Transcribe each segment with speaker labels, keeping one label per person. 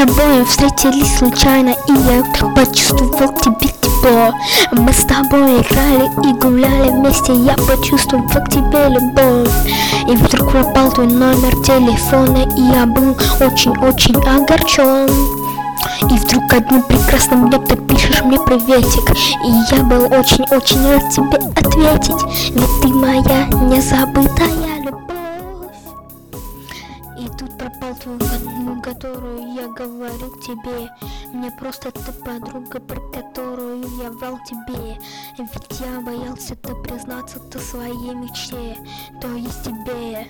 Speaker 1: тобой встретились случайно, и я вдруг почувствовал тебе тепло. Мы с тобой играли и гуляли вместе, я почувствовал к тебе любовь. И вдруг пропал твой номер телефона, и я был очень-очень огорчен. И вдруг одним прекрасным днем ты пишешь мне приветик, и я был очень-очень рад тебе ответить, ведь ты моя незабытая любовь. И тут пропал твой номер, которую я говорил тебе. Мне просто ты подруга, про которую я врал тебе. Ведь я боялся-то признаться-то своей мечте, то есть тебе.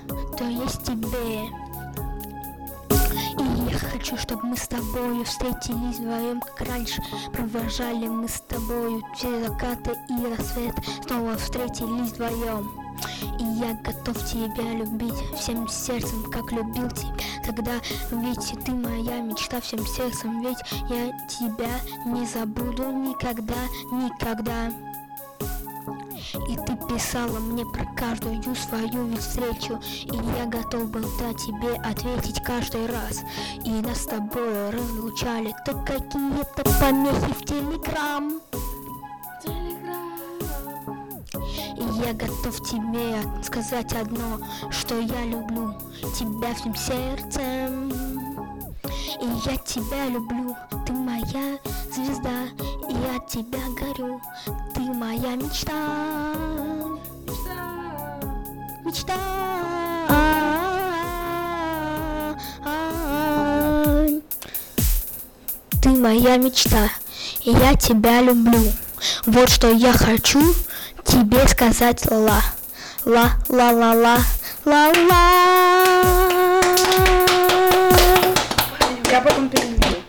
Speaker 1: И я хочу, чтобы мы с тобою встретились вдвоем, как раньше. Провожали мы с тобою все закаты и рассвет, снова встретились вдвоем. И я готов тебя любить всем сердцем, как любил тебя тогда. Ведь ты моя мечта всем сердцем, ведь я тебя не забуду никогда, никогда. И ты писала мне про каждую свою ведь встречу, и я готов был тебе ответить каждый раз. И нас с тобой разлучали то какие-то помехи в Телеграм. И я готов тебе сказать одно, что я люблю тебя всем сердцем. И я тебя люблю, ты моя звезда, и я от тебя горю, ты моя мечта. Мечта. Ты моя мечта, и я тебя люблю. Вот что я хочу тебе сказать, ла ла ла ла ла ла ла.
Speaker 2: Я потом переведу.